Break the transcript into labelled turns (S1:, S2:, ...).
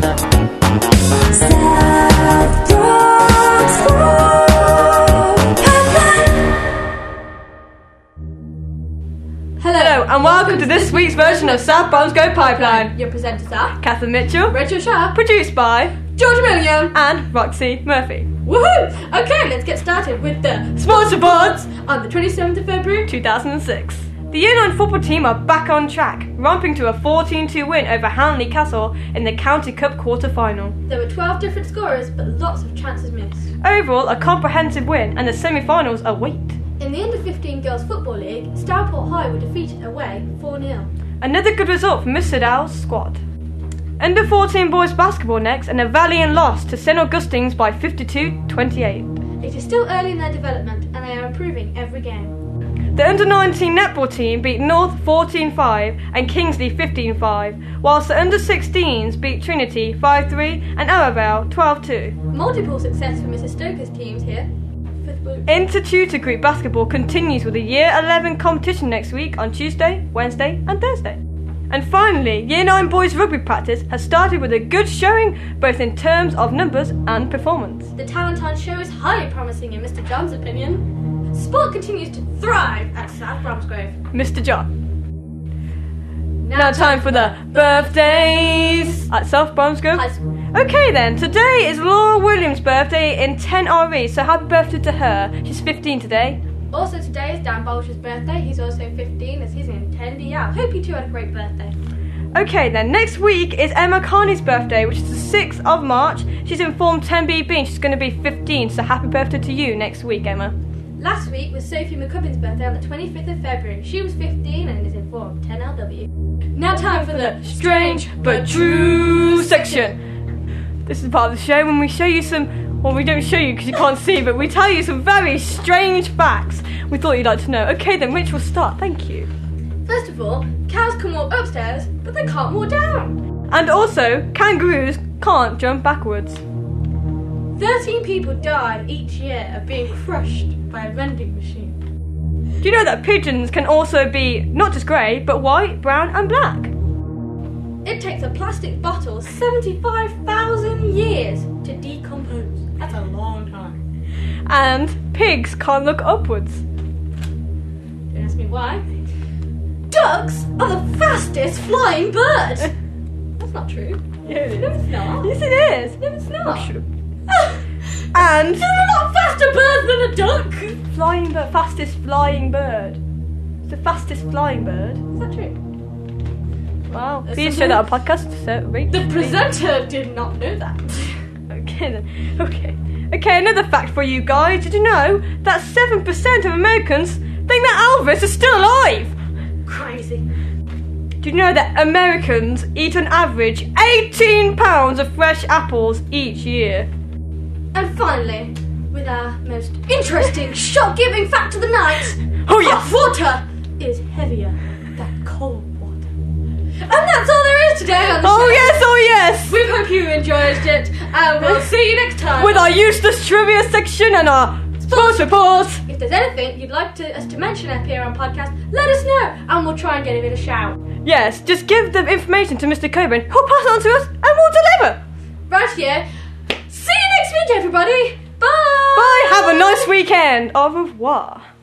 S1: South Bronx
S2: Hello and welcome to this week's version of South Bronx Go Pipeline.
S3: Your presenters are
S2: Catherine Mitchell,
S3: Rachel Sharp,
S2: produced by
S3: George Milliam,
S2: and Roxy Murphy.
S3: Woohoo! Okay, let's get started with the
S2: Sports reports
S3: on the 27th of February
S2: 2006. The Year 9 football team are back on track, romping to a 14-2 win over Hanley Castle in the County Cup quarter-final.
S3: There were 12 different scorers, but lots of chances missed.
S2: Overall, a comprehensive win, and the semi-finals await.
S3: In the Under-15 Girls Football League, Stourport High were defeated away 4-0.
S2: Another good result for Miss Siddall's squad. Under-14 boys basketball next, and a valiant loss to St Augustine's by 52-28.
S3: It is still early in their development, and they are improving every game.
S2: The Under-19 netball team beat North 14-5 and Kingsley 15-5, whilst the Under-16s beat Trinity 5-3 and Arabelle 12-2.
S3: Multiple success for Mrs Stoker's teams here.
S2: Inter-tutor group basketball continues with the Year 11 competition next week on Tuesday, Wednesday and Thursday. And finally, Year 9 boys rugby practice has started with a good showing both in terms of numbers and performance.
S3: The talent on show is highly promising in Mr John's opinion. Sport continues to thrive at South Bromsgrove.
S2: Mr John. Now time for the birthdays at South Bromsgrove.
S3: High school.
S2: Okay then, today is Laura Williams' birthday in 10RE, so happy birthday to her. She's 15 today.
S3: Also today is Dan Bolger's birthday. He's also 15 as he's in 10D out. Hope you two had a great birthday.
S2: Okay then, next week is Emma Carney's birthday, which is the 6th of March. She's in Form 10BB and she's going to be 15, so happy birthday to you next week, Emma.
S3: Last week was Sophie McCubbin's birthday on the 25th of February. She was 15 and is in Form 10LW. Now time for the
S2: Strange but True section. This is part of the show when we show you some, well, we don't show you because you can't see, but we tell you some very strange facts we thought you'd like to know. Okay then, Rich will start. Thank you.
S3: First of all, cows can walk upstairs, but they can't walk down.
S2: And also, kangaroos can't jump backwards.
S3: 13 people died each year of being crushed by a vending machine.
S2: Do you know that pigeons can also be not just grey, but white, brown and black?
S3: It takes a plastic bottle 75,000 years to decompose. That's a long time.
S2: And pigs can't look upwards.
S3: Don't ask me why. Ducks are the fastest flying bird. That's not true.
S2: Yeah, it is.
S3: No, it's not.
S2: Yes, it is.
S3: No, it's not.
S2: Oh, shut up. And
S3: There are not faster birds than a duck.
S2: flying bird, fastest flying bird. It's the fastest flying bird.
S3: Is that true?
S2: Wow.
S3: That's
S2: Please
S3: something-
S2: show that on podcast. So, Rach,
S3: The
S2: please.
S3: presenter did not know that.
S2: Okay then. Okay, another fact for you guys. Did you know that 7% of Americans think that Elvis is still alive?
S3: Crazy.
S2: Do you know that Americans eat on average 18 pounds of fresh apples each year?
S3: And finally, with our most interesting, shock-giving fact of the night,
S2: Oh yes!
S3: hot water is heavier than cold water. And that's all there is today on the show.
S2: Oh yes!
S3: We hope you enjoyed it, and we'll see you next time.
S2: With our useless trivia section and our sports reports.
S3: If there's anything you'd like us to mention up here on podcast, let us know, and we'll try and get it a shout.
S2: Yes, just give the information to Mr. Coburn, who'll pass it on to us, and we'll deliver.
S3: Right here. See you next week, everybody. Bye.
S2: Bye. Have a nice weekend. Au revoir.